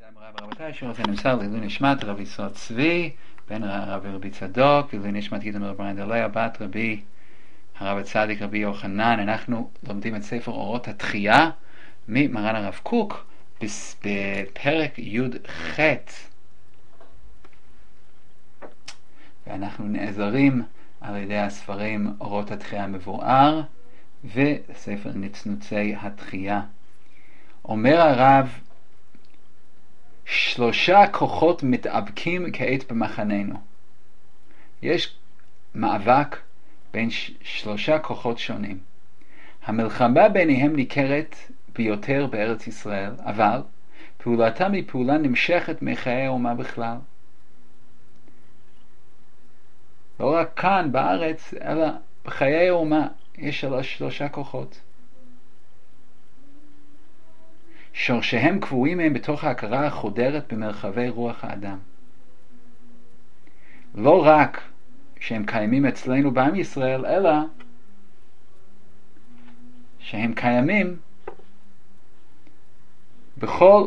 רבותיי, שיעור הזה נמסר לעילוי נשמת רבי ישראל צבי, בן רבי צדוק, לעילוי נשמת גדעון רב ברנדליה, בת רבי הרב הצדיק רבי יוחנן. אנחנו לומדים את ספר אורות התחייה ממרן הרב קוק בפרק י"ח, ואנחנו נעזרים על ידי הספרים אורות התחייה המבואר וספר נצנוצי התחייה. אומר הרב, 3 כוחות מתאבקים כעת במחננו. יש מאבק בין 3 כוחות שונים. המלחמה ביניהם ניכרת ביותר בארץ ישראל, אבל פעולתם היא פעולה נמשכת מחיי האומה בכלל. לא רק כאן בארץ, אלא בחיי האומה יש 3 כוחות. שורשיהם קבועים הם בתוך ההכרה החודרת במרחבי רוח האדם. לא רק שהם קיימים אצלנו בעם ישראל, אלא שהם קיימים בכל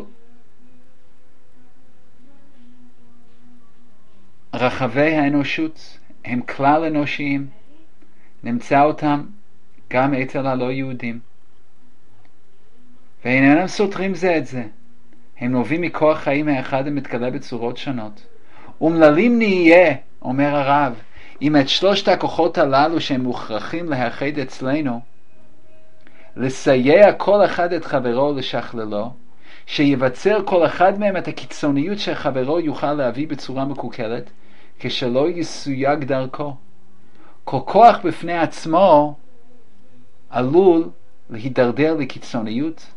רחבי האנושות. הם כלל אנושיים, נמצא אותם גם אצל הלא יהודים, ואינם סותרים זה את זה. הם נובעים מכוח חיים האחד המתגלה בצורות שונות. אומללים נהיה, אומר הרב, אם את 3 הכוחות הללו שהם מוכרחים להאחד אצלנו, לסייע כל אחד את חברו לשכללו, שיבצר כל אחד מהם את הקיצוניות שחברו יוכל להביא בצורה מקוקלת, כשלא יסויג דרכו. כל כוח בפני עצמו עלול להידרדר לקיצוניות.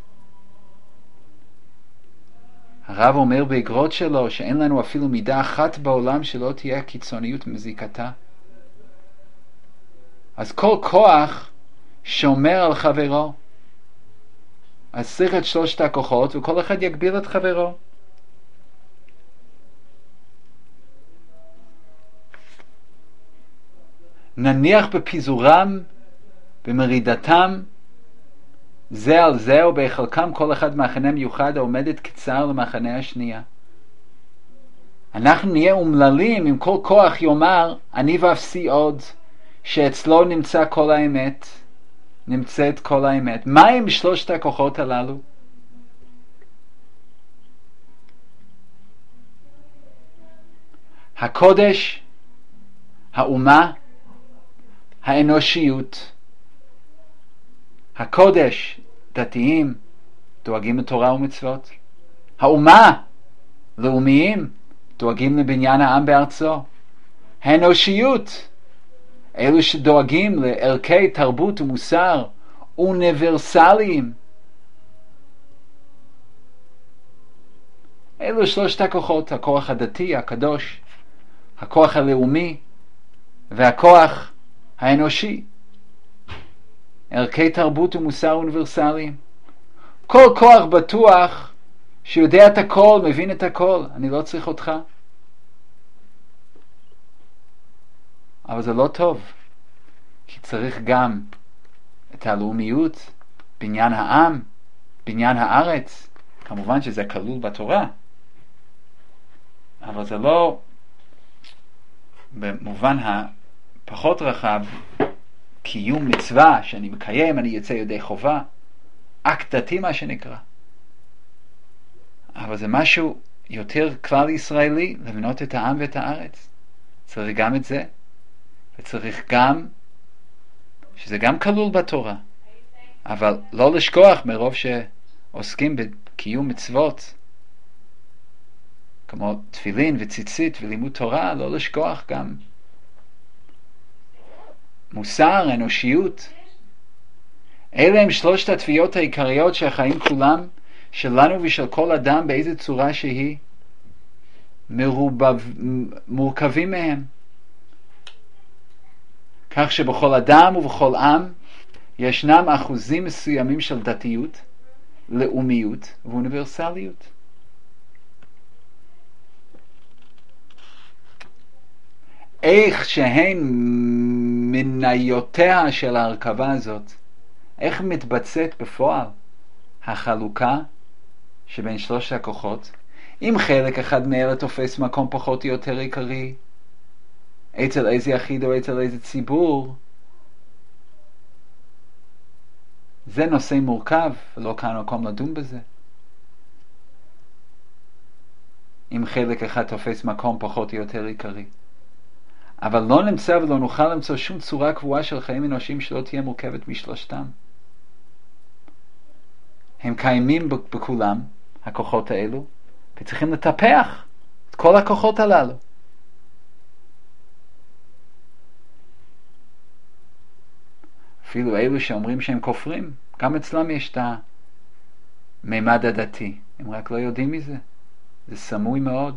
הרב אומר באגרות שלו שאין לנו אפילו מידה אחת בעולם שלא תהיה קיצוניות מזיקתה. אז כל כוח שומר על חברו. אז צריך את 3 הכוחות וכל אחד יגביל את חברו. נניח בפיזורם, במרידתם זה על זה, או בחלקם כל אחד מחנה מיוחד העומדת קצר למחנה השנייה. אנחנו נהיה אומללים אם כל כוח יאמר אני ואפסי עוד, שאצלו נמצא כל האמת, נמצאת כל האמת. מה עם 3 הכוחות הללו? הקודש, האומה, האנושיות. הקודש, דתיים, דואגים לתורה ומצוות. האומה, לאומיים, דואגים לבניין העם בארצו. האנושיות, אלו שדואגים לערכי תרבות ומוסר אוניברסליים. אלו 3 הכוחות, הכוח הדתי, הקדוש, הכוח הלאומי והכוח האנושי. ערכי תרבות ומוסר אוניברסליים. כל כוח בטוח שיודע את הכל, מבין את הכל. אני לא צריך אותך. אבל זה לא טוב, כי צריך גם את הלאומיות, בניין העם, בניין הארץ. כמובן שזה כלול בתורה, אבל זה לא במובן הפחות רחב, קיום מצווה שאני מקיים, אני יוצא ידי חובה, אקט דתי מה שנקרא. אבל זה משהו יותר כלל ישראלי, לבנות את העם ואת הארץ. צריך גם את זה, וצריך גם, שזה גם כלול בתורה, אבל לא לשכוח מרוב שעוסקים בקיום מצוות, כמו תפילין וציצית ולימוד תורה, לא לשכוח גם מוסר, אנושיות. אלה הם 3 התביעות העיקריות שהחיים כולם שלנו ושל כל אדם באיזה צורה שהיא מורכבים מהם. כך שבכל אדם ובכל עם ישנם אחוזים מסוימים של דתיות, לאומיות ואוניברסליות. איך שהן מניותיה של ההרכבה הזאת, איך מתבצעת בפועל החלוקה שבין 3 הכוחות, אם חלק אחד מאלה תופס מקום פחות או יותר עיקרי, אצל איזה יחיד או אצל איזה ציבור, זה נושא מורכב, ולא כאן מקום לדון בזה. אם חלק אחד תופס מקום פחות או יותר עיקרי. אבל לא נמצא ולא נוכל למצוא שום צורה קבועה של חיים אנושיים שלא תהיה מורכבת משלושתם. הם קיימים בכולם, הכוחות האלו, וצריכים לטפח את כל הכוחות הללו. אפילו אלו שאומרים שהם כופרים, גם אצלם יש את הממד הדתי. הם רק לא יודעים מזה. זה סמוי מאוד.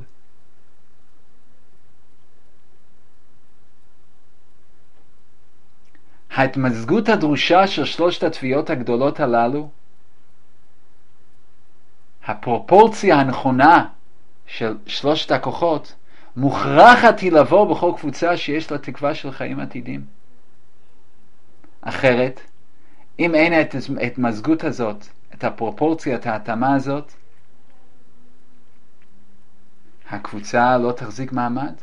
ההתמזגות הדרושה של שלושת התביעות הגדולות הללו, הפרופורציה הנכונה של שלושת הכוחות, מוכרחת היא לבוא בכל קבוצה שיש לה תקווה של חיים עתידים. אחרת, אם אין את ההתמזגות הזאת, את הפרופורציה, את ההתאמה הזאת, הקבוצה לא תחזיק מעמד.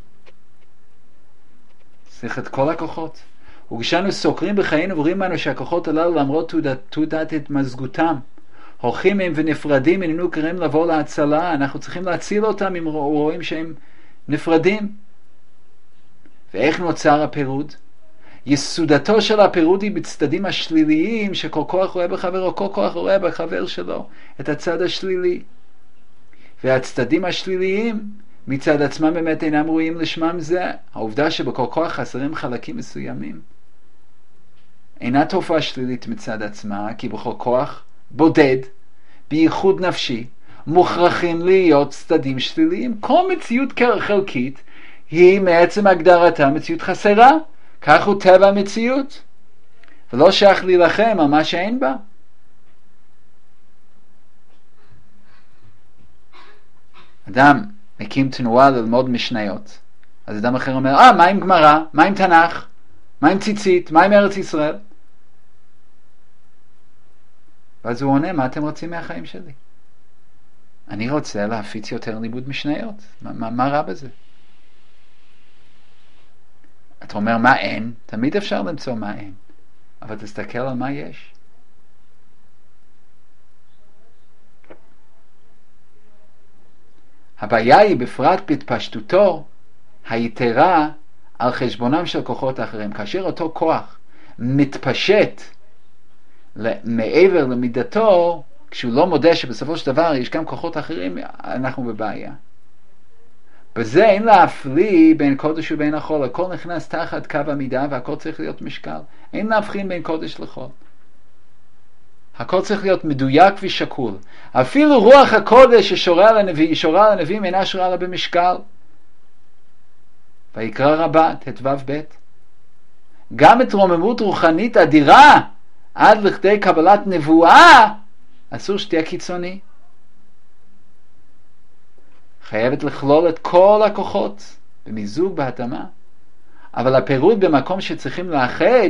צריך את כל הכוחות. וכשאנו סוקרים בחיינו ורואים לנו שהכוחות הללו למרות תעודת התמזגותם הולכים הם ונפרדים, איננו קוראים לבוא להצלה, אנחנו צריכים להציל אותם אם רואים שהם נפרדים. ואיך נוצר הפירוד? יסודתו של הפירוד היא בצדדים השליליים שכל כוח רואה בחברו, כל כוח רואה בחבר שלו את הצד השלילי. והצדדים השליליים מצד עצמם באמת אינם רואים לשמם זה. העובדה שבכל כוח חסרים חלקים מסוימים אינה תופעה שלילית מצד עצמה, כי בכל כוח בודד, בייחוד נפשי, מוכרחים להיות צדדים שליליים. כל מציאות חלקית היא מעצם הגדרתה מציאות חסרה. כך הוא טבע המציאות, ולא שייך להילחם על מה שאין בה. אדם מקים תנועה ללמוד משניות, אז אדם אחר אומר, מה עם גמרא? מה עם תנ"ך? מה עם ציצית? מה עם ארץ ישראל? ואז הוא עונה, מה אתם רוצים מהחיים שלי? אני רוצה להפיץ יותר לימוד משניות. מה רע בזה? אתה אומר מה אין? תמיד אפשר למצוא מה אין, אבל תסתכל על מה יש. הבעיה היא בפרט בהתפשטותו היתרה על חשבונם של כוחות אחרים. כאשר אותו כוח מתפשט מעבר למידתו, כשהוא לא מודה שבסופו של דבר יש גם כוחות אחרים, אנחנו בבעיה. בזה אין להפליא בין קודש ובין החול. הכל נכנס תחת קו המידה והכל צריך להיות משקל. אין להבחין בין קודש לחול. הכל צריך להיות מדויק ושקול. אפילו רוח הקודש ששורה על הנביאים אינה שורה לה במשקל. ויקרא רבה, ט"ו ב'. גם את רוממות רוחנית אדירה עד לכדי קבלת נבואה אסור שתהיה קיצוני. חייבת לכלול את כל הכוחות במיזוג, בהתאמה. אבל הפירוד במקום שצריכים לאחד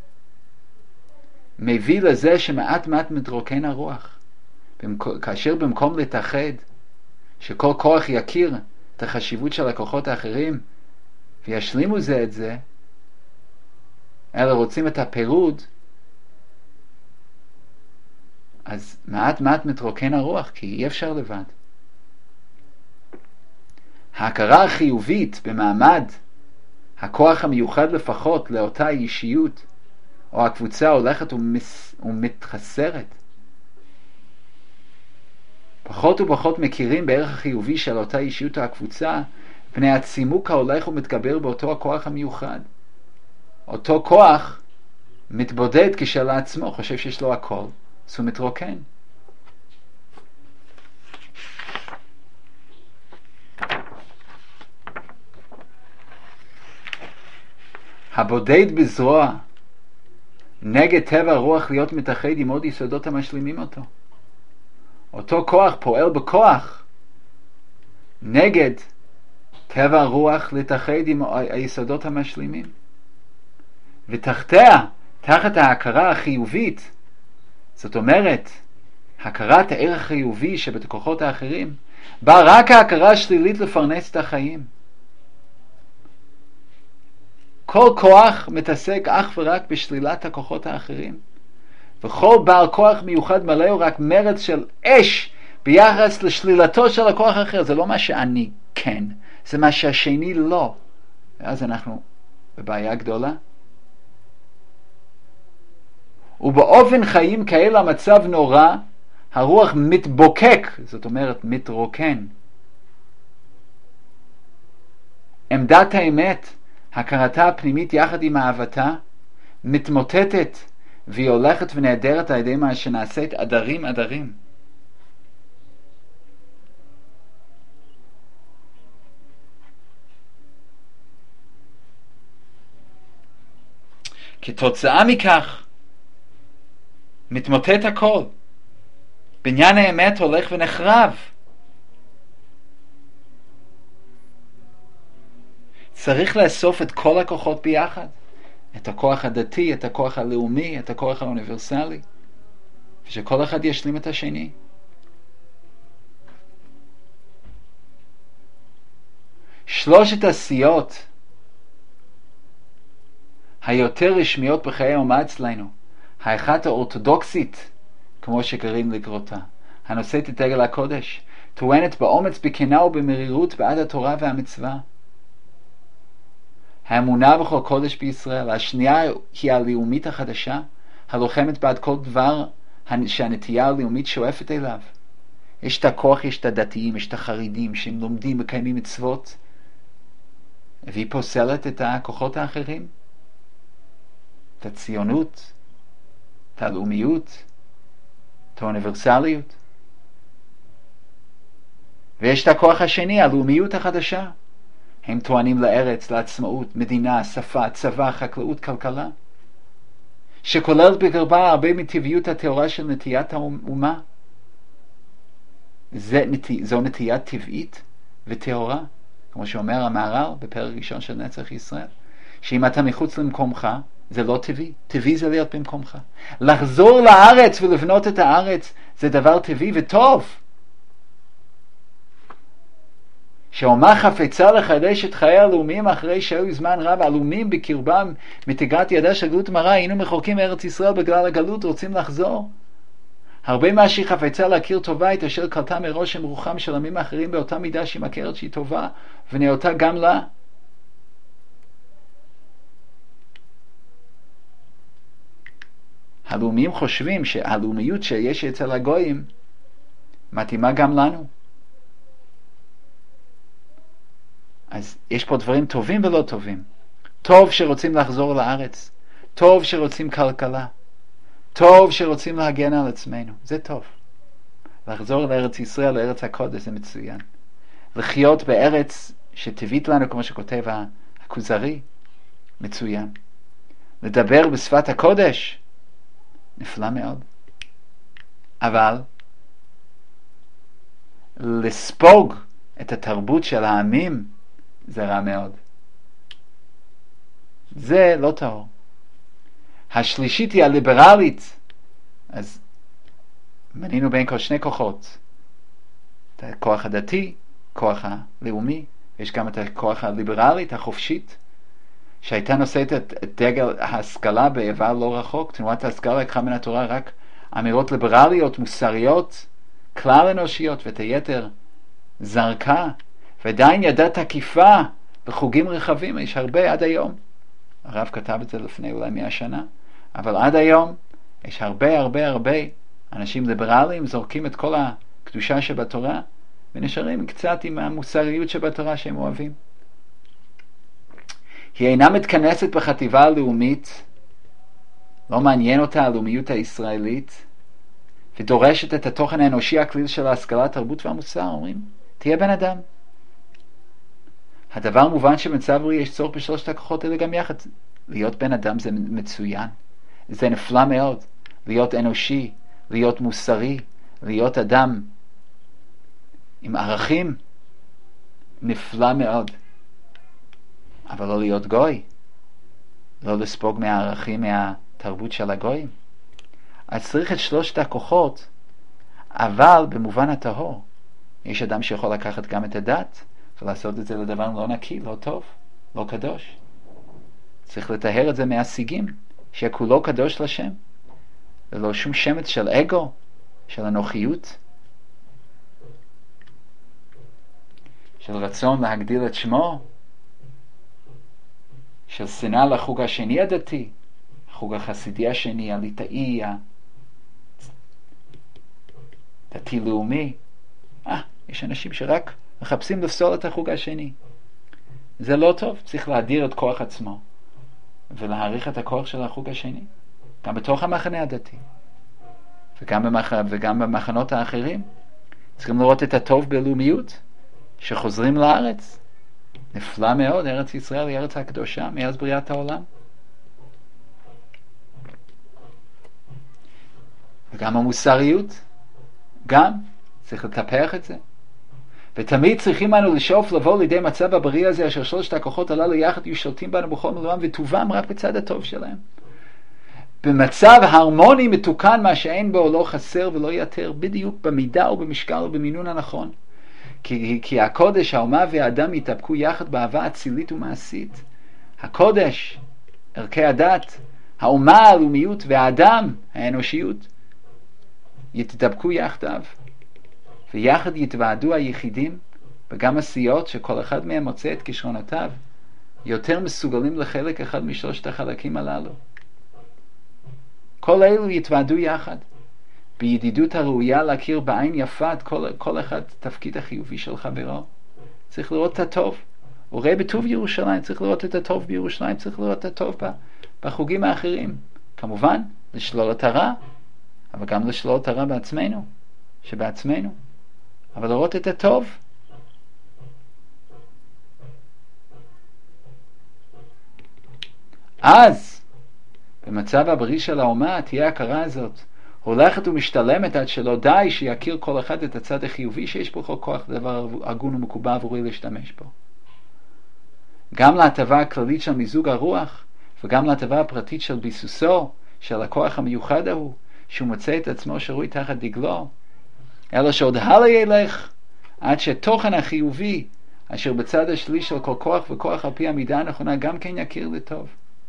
מביא לזה שמעט מעט מתרוקן הרוח. כאשר במקום להתאחד, שכל כוח יכיר את החשיבות של הכוחות האחרים וישלימו זה את זה, אלא רוצים את הפירוד, אז מעט מעט מתרוקן הרוח, כי אי אפשר לבד. ההכרה החיובית במעמד הכוח המיוחד לפחות לאותה אישיות או הקבוצה הולכת ומתחסרת. פחות ופחות מכירים בערך החיובי של אותה אישיות או הקבוצה, פני הצימוק ההולך ומתגבר באותו הכוח המיוחד. אותו כוח מתבודד כשלעצמו, חושב שיש לו הכל, אז הוא מתרוקן. הבודד בזרוע נגד טבע הרוח להיות מתאחד עם עוד יסודות המשלימים אותו. אותו כוח פועל בכוח נגד טבע הרוח להתאחד עם היסודות המשלימים. ותחתיה, תחת ההכרה החיובית, זאת אומרת, הכרת הערך חיובי שבכוחות האחרים, באה רק ההכרה השלילית לפרנס את החיים. כל כוח מתעסק אך ורק בשלילת הכוחות האחרים. וכל בעל כוח מיוחד מלא הוא רק מרד של אש ביחס לשלילתו של הכוח האחר. זה לא מה שאני כן, זה מה שהשני לא. ואז אנחנו בבעיה גדולה. ובאופן חיים כאלה המצב נורא, הרוח מתבוקק, זאת אומרת מתרוקן. עמדת האמת, הכרתה הפנימית יחד עם אהבתה, מתמוטטת, והיא הולכת ונעדרת על ידי מה שנעשית עדרים עדרים. כתוצאה מכך, מתמוטט הכל. בניין האמת הולך ונחרב. צריך לאסוף את כל הכוחות ביחד. את הכוח הדתי, את הכוח הלאומי, את הכוח האוניברסלי. ושכל אחד ישלים את השני. שלושת הסיעות היותר רשמיות בחיי האומה אצלנו, האחת האורתודוקסית, כמו שקוראים לקרותה, הנושאת את דגל הקודש, טוענת באומץ, בכנה ובמרירות בעד התורה והמצווה. האמונה בכל קודש בישראל. השנייה היא הלאומית החדשה, הלוחמת בעד כל דבר שהנטייה הלאומית שואפת אליו. יש את הכוח, יש את הדתיים, יש את החרדים שהם לומדים, מקיימים מצוות, והיא פוסלת את הכוחות האחרים, את הציונות, את הלאומיות, את האוניברסליות. ויש את הכוח השני, הלאומיות החדשה. הם טוענים לארץ, לעצמאות, מדינה, שפה, צבא, חקלאות, כלכלה, שכולל בקרבה הרבה מטבעיות התאורה של נטיית האומה. זו נטייה טבעית וטהורה, כמו שאומר המהר"ל בפרק ראשון של נצח ישראל, שאם אתה מחוץ למקומך, זה לא טבעי. טבעי זה להיות במקומך. לחזור לארץ ולבנות את הארץ זה דבר טבעי וטוב. שאומה חפצה לחדש את חיי הלאומיים אחרי שהיו זמן רב הלאומיים בקרבם מתגרת ידה של גלות מרה, היינו מחוקים מארץ ישראל בגלל הגלות, רוצים לחזור. הרבה מה שהיא חפצה להכיר טובה את אשר קלטה מראש עם רוחם של עמים אחרים באותה מידה שהיא מכרת שהיא טובה ונאותה גם לה. הלאומיים חושבים שהלאומיות שיש אצל הגויים מתאימה גם לנו. אז יש פה דברים טובים ולא טובים. טוב שרוצים לחזור לארץ, טוב שרוצים כלכלה, טוב שרוצים להגן על עצמנו, זה טוב. לחזור לארץ ישראל, לארץ הקודש, זה מצוין. לחיות בארץ שטבעית לנו, כמו שכותב הכוזרי, מצוין. לדבר בשפת הקודש, נפלא מאוד. אבל לספוג את התרבות של העמים זה רע מאוד. זה לא טהור. השלישית היא הליברלית. אז מנינו בין כל שני כוחות. את הכוח הדתי, כוח הלאומי, יש גם את הכוח הליברלית, החופשית, שהייתה נושאת את דגל ההשכלה בעבר לא רחוק. תנועת ההשכלה לקחה מן התורה רק אמירות ליברליות, מוסריות, כלל אנושיות, ואת היתר זרקה, ועדיין ידה תקיפה בחוגים רחבים. יש הרבה עד היום. הרב כתב את זה לפני אולי 100 שנה, אבל עד היום יש הרבה אנשים ליברליים, זורקים את כל הקדושה שבתורה ונשארים קצת עם המוסריות שבתורה שהם אוהבים. היא אינה מתכנסת בחטיבה הלאומית, לא מעניין אותה הלאומיות הישראלית, ודורשת את התוכן האנושי הכליל של ההשכלה, התרבות והמוסר. אומרים, תהיה בן אדם. הדבר מובן שבמצב רואי יש צורך בשלושת הכוחות האלה גם יחד. להיות בן אדם זה מצוין, זה נפלא מאוד. להיות אנושי, להיות מוסרי, להיות אדם עם ערכים, נפלא מאוד. אבל לא להיות גוי, לא לספוג מהערכים, מהתרבות של הגויים. אז צריך את שלושת הכוחות אבל במובן הטהור, יש אדם שיכול לקחת גם את הדת, ולעשות את זה לדבר לא נקי, לא טוב, לא קדוש. צריך לטהר את זה מהשיגים, שכולו קדוש לשם, ולא שום שמץ של אגו, של אנוכיות, של רצון להגדיל את שמו, של שנאה לחוג השני הדתי, החוג החסידי השני, הליטאי, הדתי-לאומי. יש אנשים שרק מחפשים לפסול את החוג השני. זה לא טוב, צריך להדיר את כוח עצמו, ולהעריך את הכוח של החוג השני, גם בתוך המחנה הדתי, וגם במחנות האחרים. צריכים לראות את הטוב בלאומיות, שחוזרים לארץ. נפלא מאוד, ארץ ישראל היא ארץ הקדושה מאז בריאת העולם. וגם המוסריות, גם צריך לטפח את זה. ותמיד צריכים אנו לשאוף לבוא לידי מצב הבריא הזה, אשר שלושת הכוחות הללו יחד יהיו שולטים בנו בכל מלואם, וטובם רק בצד הטוב שלהם. במצב הרמוני מתוקן, מה שאין בו לא חסר ולא יתר, בדיוק במידה ובמשקל ובמינון הנכון. כי הקודש, האומה והאדם יתאבקו יחד באהבה אצילית ומעשית. הקודש, ערכי הדת, האומה, הלאומיות, והאדם, האנושיות, יתאבקו יחדיו. ויחד יתוועדו היחידים, וגם הסיעות שכל אחד מהם מוצא את כישרונותיו, יותר מסוגלים לחלק אחד משלושת החלקים הללו. כל אלו יתוועדו יחד, בידידות הראויה להכיר בעין יפה את כל אחד תפקיד החיובי של חברו. צריך לראות את הטוב. הוא רואה בטוב ירושלים, צריך לראות את הטוב בירושלים, צריך לראות את הטוב בחוגים האחרים. כמובן, לשלול את הרע, אבל גם לשלול את הרע בעצמנו, שבעצמנו. אבל לראות את הטוב. אז, במצב הבריא של האומה, תהיה ההכרה הזאת הולכת ומשתלמת עד שלא די שיכיר כל אחד את הצד החיובי שיש בכל כוח דבר הגון ומקובל וראוי להשתמש בו. גם להטבה הכללית של מיזוג הרוח, וגם להטבה הפרטית של ביסוסו, של הכוח המיוחד ההוא, שהוא מוצא את עצמו שרוי תחת דגלו, אלא שעוד הלאה ילך, עד שתוכן החיובי, אשר בצד השליש של כל כוח וכוח על פי המידה הנכונה, גם כן יכיר לטוב.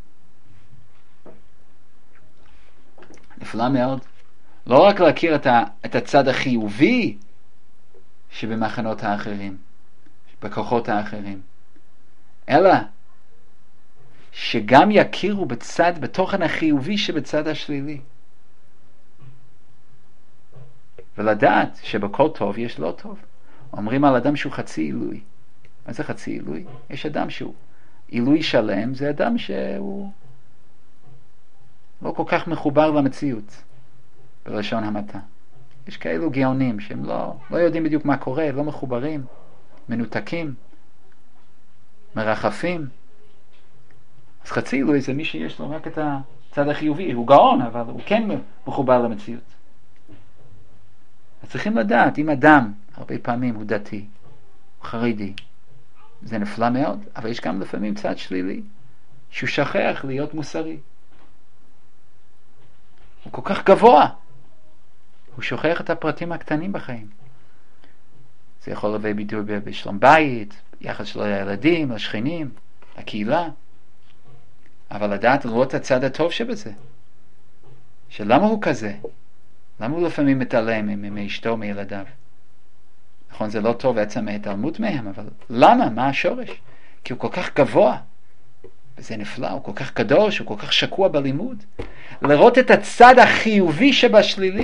נפלא מאוד. לא רק להכיר את הצד החיובי שבמחנות האחרים, בכוחות האחרים, אלא שגם יכירו בתוכן החיובי שבצד השלילי. ולדעת שבכל טוב יש לא טוב. אומרים על אדם שהוא חצי עילוי. מה זה חצי עילוי? יש אדם שהוא עילוי שלם, זה אדם שהוא לא כל כך מחובר למציאות, בלשון המעטה. יש כאלו גאונים שהם לא יודעים בדיוק מה קורה, לא מחוברים, מנותקים, מרחפים. אז חצי עילוי זה מי שיש לו רק את הצד החיובי, הוא גאון, אבל הוא כן מחובר למציאות. אז צריכים לדעת, אם אדם הרבה פעמים הוא דתי, הוא חרדי, זה נפלא מאוד, אבל יש גם לפעמים צד שלילי, שהוא שכח להיות מוסרי. הוא כל כך גבוה, הוא שוכח את הפרטים הקטנים בחיים. זה יכול להביא ביטוי בשלום בית, יחד שלו לילדים, לשכנים, לקהילה, אבל לדעת לראות את הצד הטוב שבזה. שלמה הוא כזה? למה הוא לפעמים מתעלם מאשתו, מילדיו? נכון, זה לא טוב עצם ההתעלמות מהם, אבל למה? מה השורש? כי הוא כל כך גבוה, וזה נפלא, הוא כל כך קדוש, הוא כל כך שקוע בלימוד. לראות את הצד החיובי שבשלילי.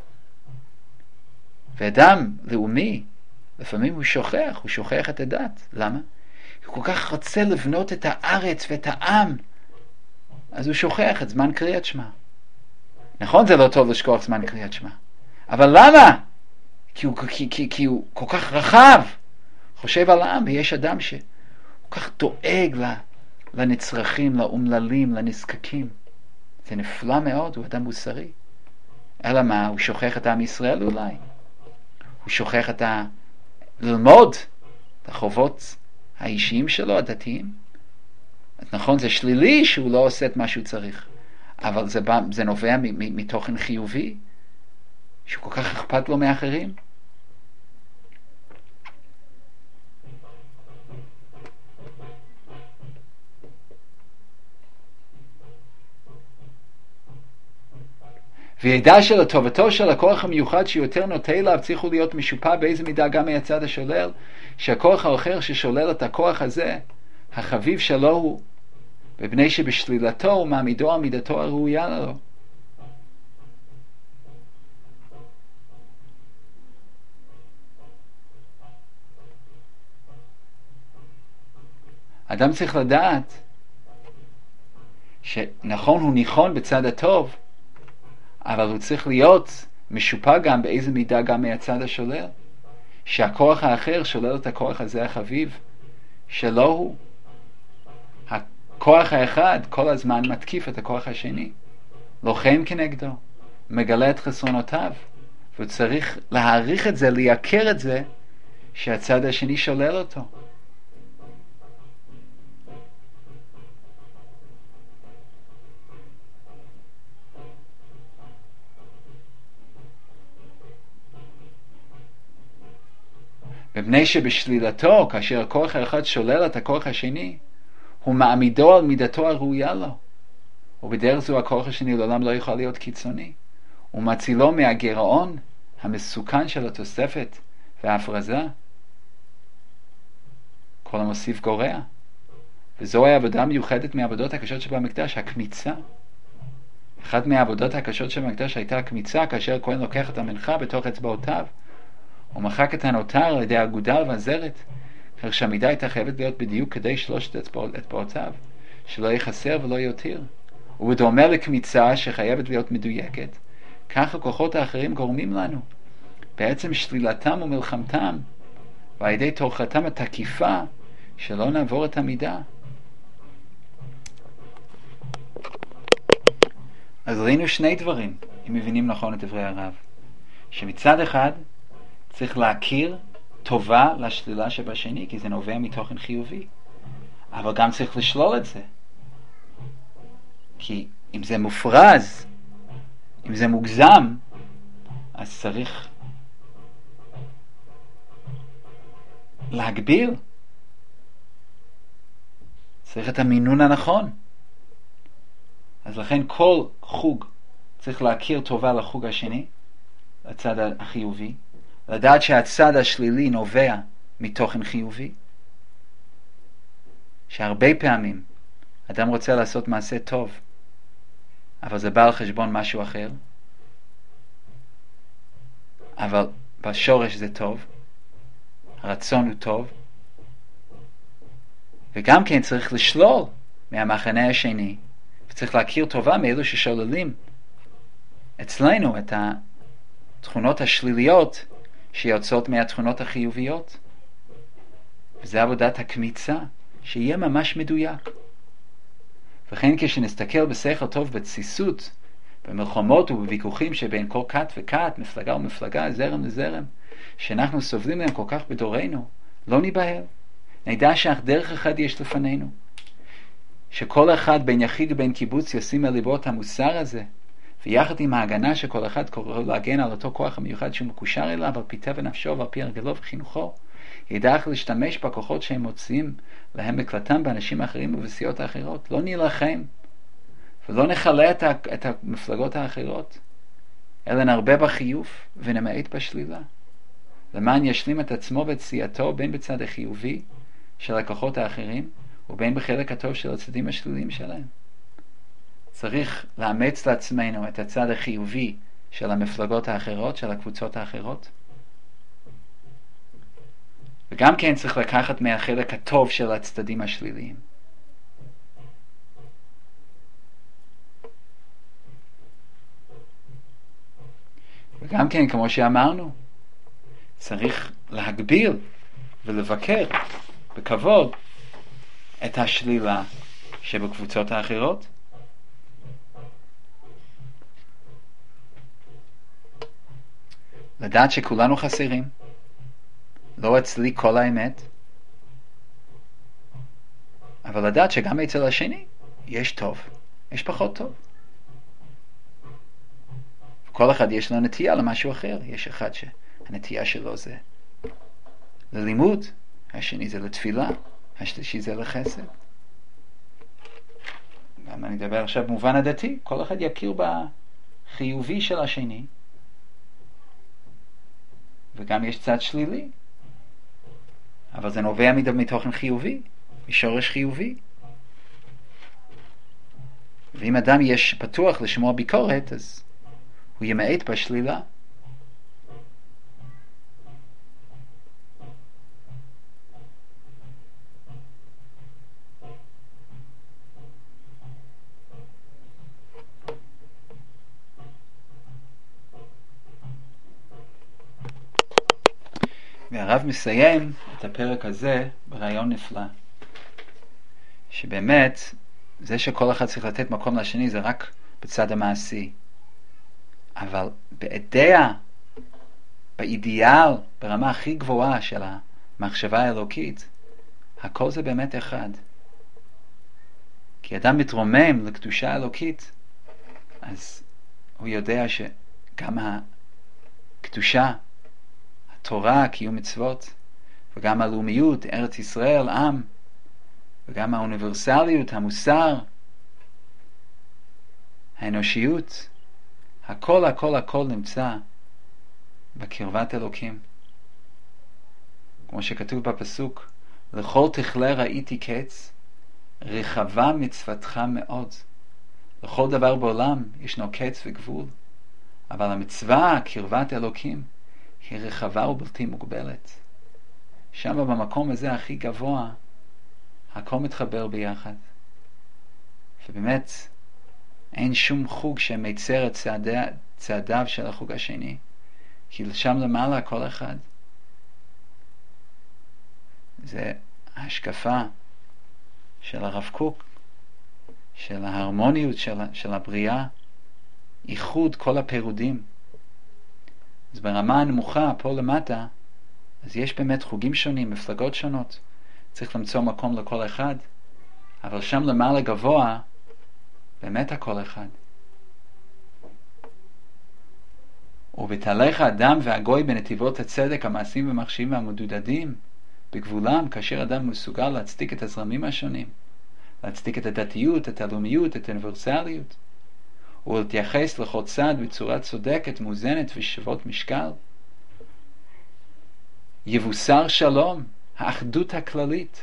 ואדם לאומי, לפעמים הוא שוכח את הדת. למה? הוא כל כך רוצה לבנות את הארץ ואת העם, אז הוא שוכח את זמן קריאת שמע. נכון, זה לא טוב לשכוח זמן קריאת שמע. אבל למה? כי הוא כל כך רחב, חושב על העם, ויש אדם שכל כך דואג לנצרכים, לאומללים, לנזקקים. זה נפלא מאוד, הוא אדם מוסרי. אלא מה? הוא שוכח את עם ישראל אולי. הוא שוכח ללמוד את החובות האישיים שלו, הדתיים. נכון, זה שלילי שהוא לא עושה את מה שהוא צריך. אבל זה נובע מתוכן חיובי, שהוא כל כך אכפת לו מאחרים? וידע שלטובתו של הכוח המיוחד שיותר נוטה אליו צריכו להיות משופע באיזה מידה גם מהצד השולל, שהכוח האחר ששולל את הכוח הזה, החביב שלו הוא, ובני שבשלילתו הוא מעמידו על מידתו הראויה לו. אדם צריך לדעת שנכון הוא נכון בצד הטוב, אבל הוא צריך להיות משופע גם באיזה מידה גם מהצד השולל, שהכוח האחר שולל את הכוח הזה החביב שלא הוא. הכוח האחד כל הזמן מתקיף את הכוח השני, לוחם כנגדו, מגלה את חסרונותיו, והוא צריך להעריך את זה, לייקר את זה שהצד השני שולל אותו. מפני שבשלילתו, כאשר הכוח האחד שולל את הכוח השני, הוא מעמידו על מידתו הראויה לו, ובדרך זו הכוח השני לעולם לא יכול להיות קיצוני. הוא מצילו מהגירעון המסוכן של התוספת וההפרזה. כל המוסיף גורע. וזוהי עבודה מיוחדת מהעבודות הקשות שבמקדש, הקמיצה. אחת מהעבודות הקשות שבמקדש הייתה הקמיצה, כאשר הכהן לוקח את המנחה בתוך אצבעותיו, הוא מחק את הנותר על ידי האגודל והזרת, כך שהמידה הייתה חייבת להיות בדיוק כדי שלושת אצבעותיו, שלא יחסר ולא יותיר. ובדומה לקמיצה שחייבת להיות מדויקת, כך הכוחות האחרים גורמים לנו, בעצם שלילתם ומלחמתם, ועל ידי תוכחתם התקיפה, שלא נעבור את המידה. אז ראינו שני דברים, אם מבינים נכון את דברי הרב, שמצד אחד צריך להכיר טובה לשלילה שבשני, כי זה נובע מתוכן חיובי, אבל גם צריך לשלול את זה, כי אם זה מופרז, אם זה מוגזם, אז צריך להגביר, צריך את המינון הנכון. אז לכן כל חוג צריך להכיר טובה לחוג השני, לצד החיובי, לדעת שהצד השלילי נובע מתוכן חיובי, שהרבה פעמים אדם רוצה לעשות מעשה טוב, אבל זה בא על חשבון משהו אחר, אבל בשורש זה טוב, הרצון הוא טוב, וגם כן צריך לשלול מהמחנה השני, וצריך להכיר טובה מאלו ששוללים אצלנו את התכונות השליליות שיוצאות מהתכונות החיוביות. וזה עבודת הקמיצה, שיהיה ממש מדויק. וכן כשנסתכל בשכל טוב בתסיסות, במלחמות ובוויכוחים שבין כל כת וכת, מפלגה ומפלגה, זרם לזרם, שאנחנו סובלים מהם כל כך בדורנו, לא ניבהל. נדע שאך דרך אחד יש לפנינו, שכל אחד בין יחיד ובין קיבוץ ישים על ליבו את המוסר הזה, ויחד עם ההגנה שכל אחד קורא להגן על אותו כוח המיוחד שהוא מקושר אליו, על פי טבע נפשו ועל פי הרגלו וחינוכו, ידע איך להשתמש בכוחות שהם מוצאים להם מקלטם באנשים אחרים ובסיעות האחרות. לא נלחם ולא נחלה את המפלגות האחרות, אלא נרבה בחיוב ונמעט בשלילה, למען ישלים את עצמו ואת סיעתו בין בצד החיובי של הכוחות האחרים ובין בחלק הטוב של הצדדים השליליים שלהם. צריך לאמץ לעצמנו את הצד החיובי של המפלגות האחרות, של הקבוצות האחרות, וגם כן צריך לקחת מהחלק הטוב של הצדדים השליליים. וגם כן, כמו שאמרנו, צריך להגביר ולבקר בכבוד את השלילה שבקבוצות האחרות. לדעת שכולנו חסרים, לא אצלי כל האמת, אבל לדעת שגם אצל השני יש טוב, יש פחות טוב. כל אחד יש לו נטייה למשהו אחר. יש אחד שהנטייה שלו זה ללימוד, השני זה לתפילה, השלישי זה לחסד. גם אני מדבר עכשיו במובן הדתי, כל אחד יכיר בחיובי של השני, וגם יש צד שלילי, אבל זה נובע מתוכן חיובי, משורש חיובי. ואם אדם יש פתוח לשמוע ביקורת, אז הוא ימעט בשלילה. והרב מסיים את הפרק הזה ברעיון נפלא, שבאמת זה שכל אחד צריך לתת מקום לשני זה רק בצד המעשי, אבל באידאה, באידיאל, ברמה הכי גבוהה של המחשבה האלוקית, הכל זה באמת אחד. כי אדם מתרומם לקדושה האלוקית, אז הוא יודע שגם הקדושה, התורה, קיום מצוות, וגם הלאומיות, ארץ ישראל, עם, וגם האוניברסליות, המוסר, האנושיות, הכל הכל הכל נמצא בקרבת אלוקים. כמו שכתוב בפסוק, לכל תכלה ראיתי קץ, רחבה מצוותך מאוד. לכל דבר בעולם ישנו קץ וגבול, אבל המצווה, קרבת אלוקים, היא רחבה ובלתי מוגבלת. שם במקום הזה הכי גבוה, הכל מתחבר ביחד. ובאמת, אין שום חוג שמצר את צעדיו של החוג השני. כי שם למעלה כל אחד. זה ההשקפה של הרב קוק, של ההרמוניות של הבריאה, איחוד כל הפירודים. אז ברמה הנמוכה, פה למטה, אז יש באמת חוגים שונים, מפלגות שונות. צריך למצוא מקום לכל אחד, אבל שם למעלה גבוה, באמת הכל אחד. ובתהלך האדם והגוי בנתיבות הצדק, המעשים והמחשיבים והמדודדים, בגבולם, כאשר אדם מסוגל להצדיק את הזרמים השונים, להצדיק את הדתיות, את הלאומיות, את האוניברסליות, ולהתייחס לכל צד בצורה צודקת, מאוזנת ושוות משקל. יבוסר שלום, האחדות הכללית,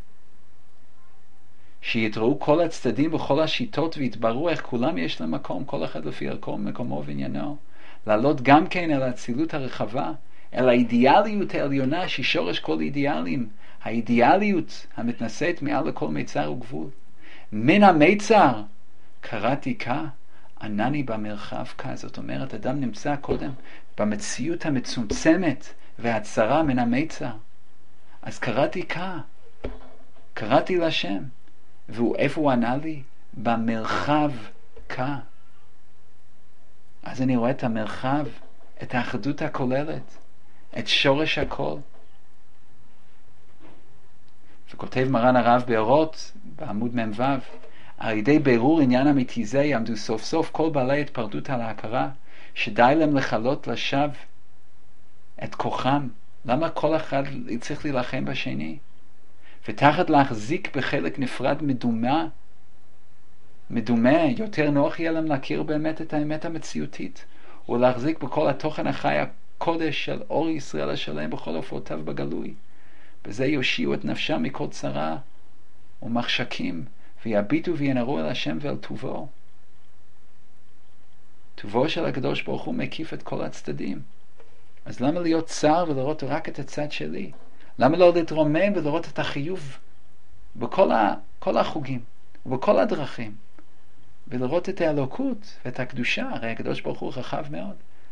שיתראו כל הצדדים וכל השיטות ויתברו איך כולם יש להם מקום, כל אחד לפי ערכו, מקומו ועניינו, לעלות גם כן אל האצילות הרחבה, אל האידיאליות העליונה ששורש כל אידיאלים, האידיאליות המתנשאת מעל לכל מיצר וגבול. מן המיצר קראתי כה, ענני במרחב כה. זאת אומרת, אדם נמצא קודם במציאות המצומצמת והצרה מן המיצר. אז קראתי כה, קראתי לשם, ואיפה הוא ענה לי? במרחב כה. אז אני רואה את המרחב, את האחדות הכוללת, את שורש הכל. וכותב מרן הרב באורות, בעמוד מ"ו, על ידי בירור עניין אמיתי זה יעמדו סוף סוף כל בעלי התפרדות על ההכרה, שדי להם לחלות לשווא את כוחם. למה כל אחד צריך להילחם בשני? ותחת להחזיק בחלק נפרד מדומה, יותר נוח יהיה להם להכיר באמת את האמת המציאותית, ולהחזיק בכל התוכן החי הקודש של אור ישראל השלם בכל הופעותיו בגלוי. בזה יושיעו את נפשם מכל צרה ומחשקים, ויביטו וינרו אל השם ואל טובו. טובו של הקדוש ברוך הוא מקיף את כל הצדדים. אז למה להיות צר ולראות רק את הצד שלי? למה לא להתרומם ולראות את החיוב בכל החוגים ובכל הדרכים, ולראות את האלוקות ואת הקדושה? הרי הקדוש ברוך הוא רחב מאוד.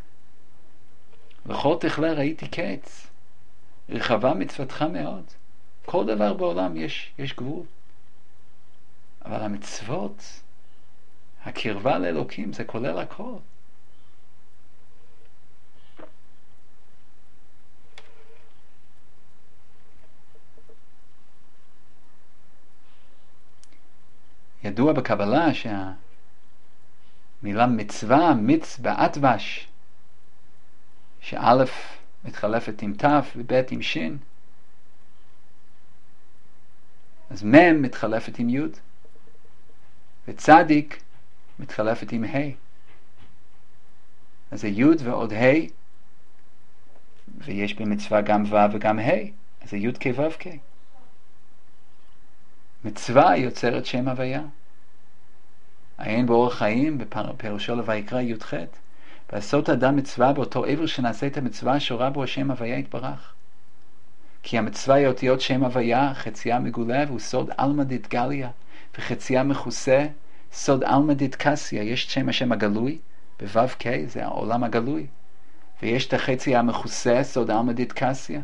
לכל תכלה ראיתי קץ, רחבה מצוותך מאוד. כל דבר בעולם יש גבול, אבל המצוות, הקרבה לאלוקים, זה כולל הכל. ידוע בקבלה מילה מצווה, מיץ באטבש, שא' מתחלפת עם ת' וב' עם שין, אז מ' מתחלפת עם י', וצדיק מתחלפת עם ה'. אז זה י' ועוד ה', ויש במצווה גם ו' וגם ה', אז זה י' כ' ו' כ'. מצווה יוצרת שם הוויה. העין באורח חיים, בפירושו לויקרא י"ח, לעשות אדם מצווה באותו עבר שנעשה את המצווה שורה בו השם הוויה יתברך. כי המצווה היא אותיות שם הוויה, חציה מגולה והוא סוד אלמא דתגליה, וחציה מכוסה סוד אלמא דתקסיה. יש שם השם הגלוי, בו' כ' זה העולם הגלוי, ויש את החצי המכוסה סוד אלמא דתקסיה.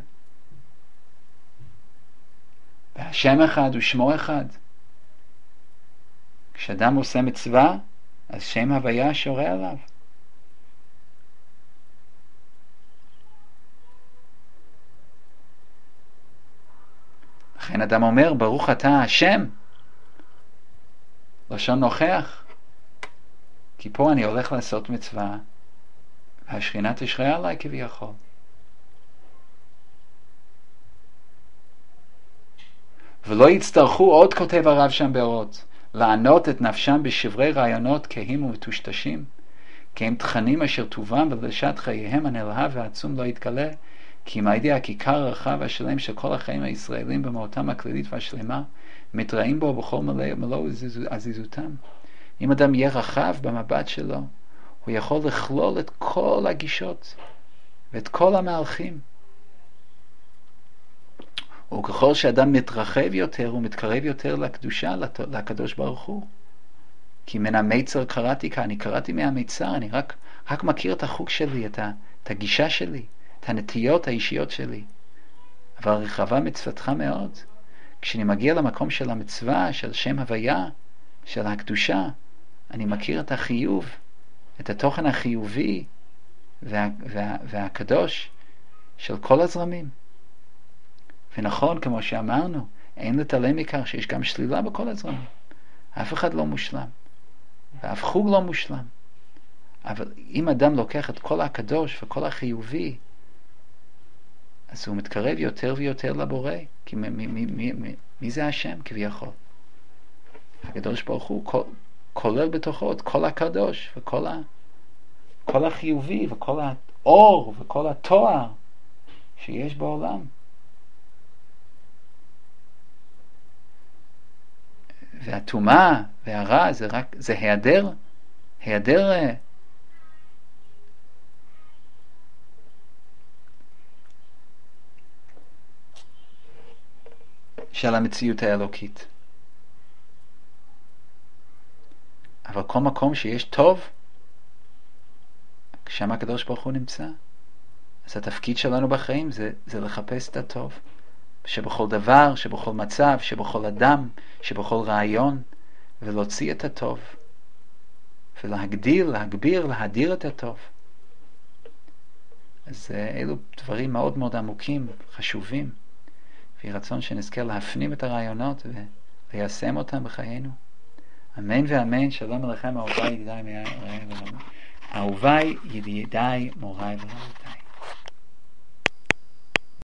והשם אחד ושמו אחד. כשאדם עושה מצווה, אז שם הוויה שורה עליו. לכן אדם אומר, ברוך אתה השם, לשון נוכח, כי פה אני הולך לעשות מצווה, והשכינה תשרה עליי כביכול. ולא יצטרכו, עוד כותב הרב שם באורות, לענות את נפשם בשברי רעיונות כהים ומטושטשים, כי הם תכנים אשר טובם ולשת חייהם הנלהב והעצום לא יתגלה, כי אם הידיע הכיכר הרחב והשלם של כל החיים הישראלים במהותם הכללית והשלמה, מתראים בו בכל מלוא עזיזותם. אם אדם יהיה רחב במבט שלו, הוא יכול לכלול את כל הגישות ואת כל המהלכים. וככל שאדם מתרחב יותר, הוא מתקרב יותר לקדושה, לקדוש ברוך הוא. כי מן המיצר קראתי, אני קראתי מהמיצר, אני רק מכיר את החוק שלי, את הגישה שלי, את הנטיות האישיות שלי. אבל רחבה מצוותך מאוד. כשאני מגיע למקום של המצווה, של שם הוויה, של הקדושה, אני מכיר את החיוב, את התוכן החיובי והקדוש של כל הזרמים. ונכון, כמו שאמרנו, אין לתעלם מכך שיש גם שלילה בכל הזרמים. אף אחד לא מושלם, ואף חוג לא מושלם. אבל אם אדם לוקח את כל הקדוש וכל החיובי, אז הוא מתקרב יותר ויותר לבורא. כי מי זה השם כביכול? הקדוש ברוך הוא כולל בתוכו את כל הקדוש וכל כל החיובי וכל האור וכל התואר שיש בעולם. והטומאה והרע זה היעדר של המציאות האלוקית. אבל כל מקום שיש טוב, שם הקדוש ברוך הוא נמצא. אז התפקיד שלנו בחיים זה לחפש את הטוב. שבכל דבר, שבכל מצב, שבכל אדם, שבכל רעיון, ולהוציא את הטוב. ולהגדיל, להגביר, להדיר את הטוב. אז אלו דברים מאוד מאוד עמוקים, חשובים. ויהי רצון שנזכה להפנים את הרעיונות וליישם אותם בחיינו. אמן ואמן. שלום עליכם אהוביי ידידיי מוריי ורבותיי. אהוביי ידידיי מוריי ורבותיי.